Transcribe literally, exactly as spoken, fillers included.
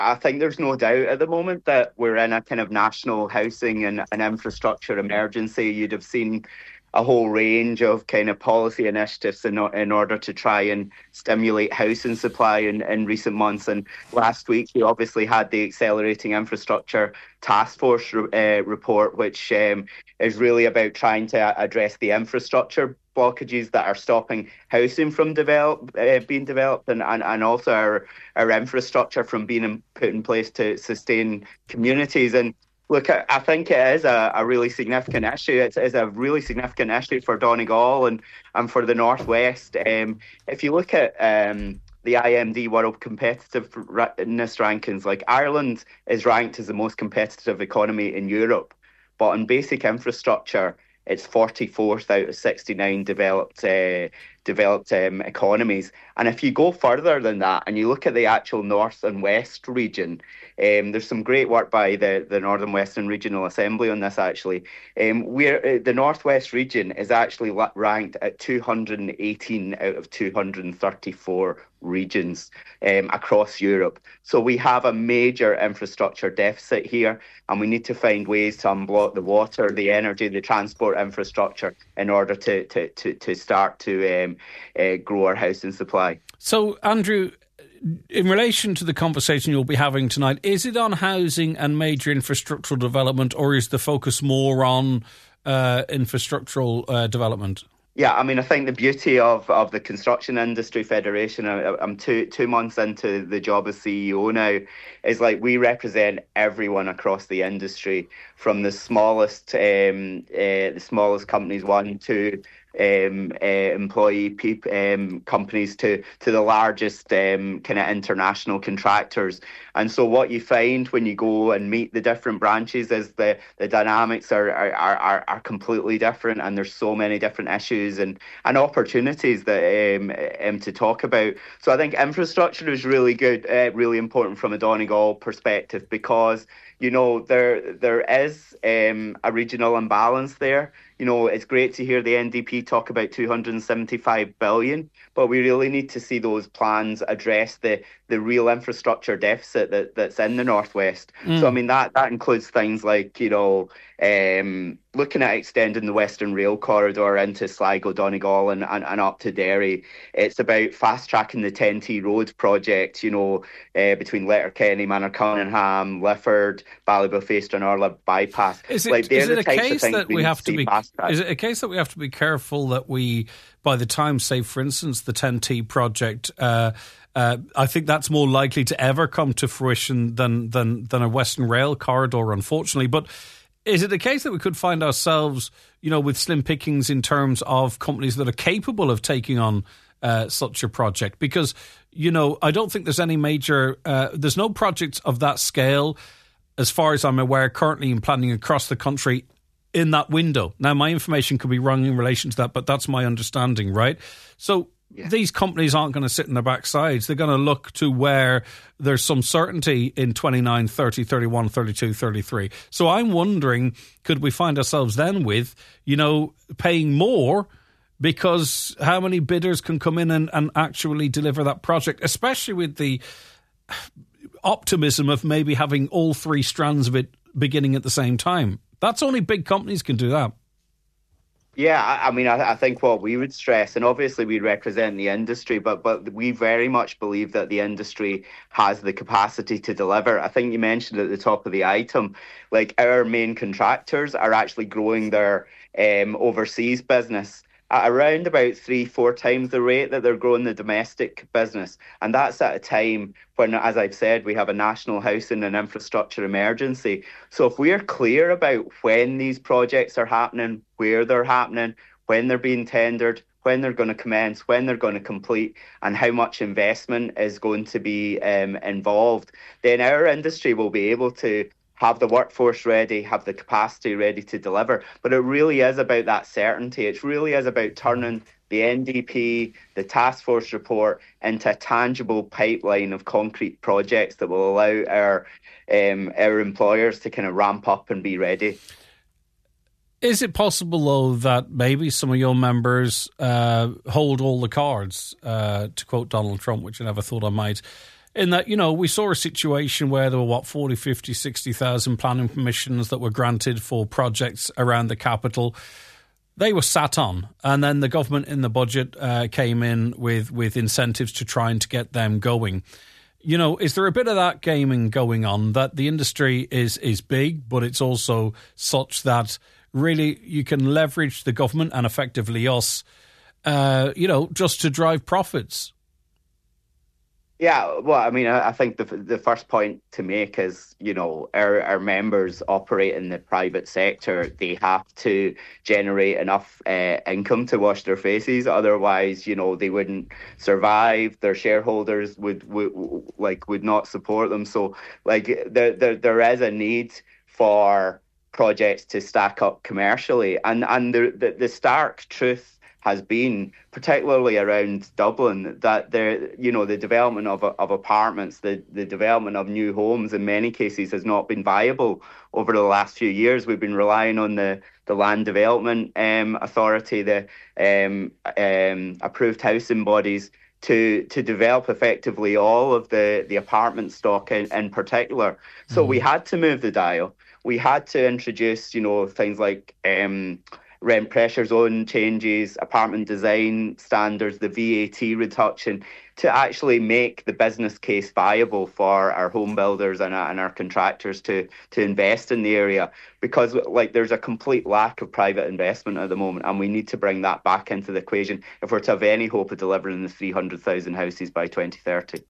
I think there's no doubt at the moment that we're in a kind of national housing and an infrastructure emergency. You'd have seen a whole range of kind of policy initiatives in, in order to try and stimulate housing supply in, in recent months. And last week, we obviously had the Accelerating Infrastructure Task Force uh, report, which um, is really about trying to address the infrastructure blockages that are stopping housing from develop, uh, being developed and, and, and also our, our infrastructure from being in, put in place to sustain communities. And look, I think it is a, a really significant issue. It is a really significant issue for Donegal and, and for the Northwest. Um, if you look at um, the I M D World Competitiveness Rankings, like Ireland is ranked as the most competitive economy in Europe, but on basic infrastructure, it's forty-fourth out of sixty-nine developed uh, developed um, economies. And if you go further than that and you look at the actual North and West region, um, there's some great work by the, the Northern Western Regional Assembly on this, actually. Um, where uh, the Northwest region is actually ranked at two hundred eighteen out of two hundred thirty-four regions um, across Europe. So we have a major infrastructure deficit here, and we need to find ways to unblock the water, the energy, the transport infrastructure in order to to to, to start to um, uh, grow our housing supply. So, Andrew, in relation to the conversation you'll be having tonight, is it on housing and major infrastructural development, or is the focus more on uh, infrastructural uh, development? Yeah, I mean, I think the beauty of, of the Construction Industry Federation, I, I'm two two months into the job as C E O now, is like we represent everyone across the industry, from the smallest um, uh, the smallest companies, one, two um, uh, employee peop- um, companies to to the largest um, kind of international contractors. And so what you find when you go and meet the different branches is the, the dynamics are, are, are, are completely different, and there's so many different issues and, and opportunities that um, um, to talk about. So I think infrastructure is really good, uh, really important from a Donegal perspective, because you know, there there is um, a regional imbalance there. You know, it's great to hear the N D P talk about two hundred seventy-five billion, but we really need to see those plans address the, the real infrastructure deficit that, that's in the Northwest. Mm. So, I mean, that, that includes things like, you know, um, looking at extending the Western Rail Corridor into Sligo, Donegal and, and, and up to Derry. It's about fast-tracking the ten T road project, you know, uh, between Letterkenny, Manorcunningham, Lifford, Ballybofey, Stranorla bypass. Is it, like, is it a case that we, we have to be? Is it a case that we have to be careful that we, by the time, say, for instance, the ten T project, uh, uh, I think that's more likely to ever come to fruition than than than a Western Rail corridor, unfortunately. But is it a case that we could find ourselves, you know, with slim pickings in terms of companies that are capable of taking on uh, such a project? Because, you know, I don't think there's any major, uh, there's no projects of that scale, as far as I'm aware, currently in planning across the country in that window. Now, my information could be wrong in relation to that, but that's my understanding, right? So yeah. These companies aren't going to sit in their backsides. They're going to look to where there's some certainty in twenty-nine, thirty, thirty-one, thirty-two, thirty-three. So I'm wondering, could we find ourselves then with, you know, paying more because how many bidders can come in and, and actually deliver that project, especially with the optimism of maybe having all three strands of it beginning at the same time? That's only big companies can do that. Yeah, I, I mean, I, I think what we would stress, and obviously we represent the industry, but but we very much believe that the industry has the capacity to deliver. I think you mentioned at the top of the item, like our main contractors are actually growing their um, overseas business at around about three, four times the rate that they're growing the domestic business. And that's at a time when, as I've said, we have a national housing and infrastructure emergency. So if we're clear about when these projects are happening, where they're happening, when they're being tendered, when they're going to commence, when they're going to complete, and how much investment is going to be um, involved, then our industry will be able to have the workforce ready, have the capacity ready to deliver. But it really is about that certainty. It really is about turning the N D P, the task force report, into a tangible pipeline of concrete projects that will allow our um, our employers to kind of ramp up and be ready. Is it possible, though, that maybe some of your members uh, hold all the cards, uh, to quote Donald Trump, which I never thought I might, in that, you know, we saw a situation where there were, what, forty, fifty, sixty thousand planning permissions that were granted for projects around the capital. They were sat on, and then the government in the budget uh, came in with, with incentives to try and to get them going. You know, is there a bit of that gaming going on, that the industry is is big, but it's also such that really you can leverage the government and effectively us, uh, you know, just to drive profits? Yeah, well, I mean, I think the the first point to make is, you know, our, our members operate in the private sector. They have to generate enough uh, income to wash their faces. Otherwise, you know, they wouldn't survive. Their shareholders would, would like would not support them. So, like, there there there is a need for projects to stack up commercially, and and the the, the stark truth has been, particularly around Dublin, that there, you know, the development of of apartments, the, the development of new homes in many cases has not been viable over the last few years. We've been relying on the, the Land Development um, Authority, the um, um, approved housing bodies, to to develop effectively all of the, the apartment stock in, in particular. So mm-hmm. we had to move the dial. We had to introduce, you know, things like um, rent pressure zone changes, apartment design standards, the V A T reduction, to actually make the business case viable for our home builders and, and our contractors to to invest in the area. Because, like, there's a complete lack of private investment at the moment, and we need to bring that back into the equation if we're to have any hope of delivering the three hundred thousand houses by twenty thirty.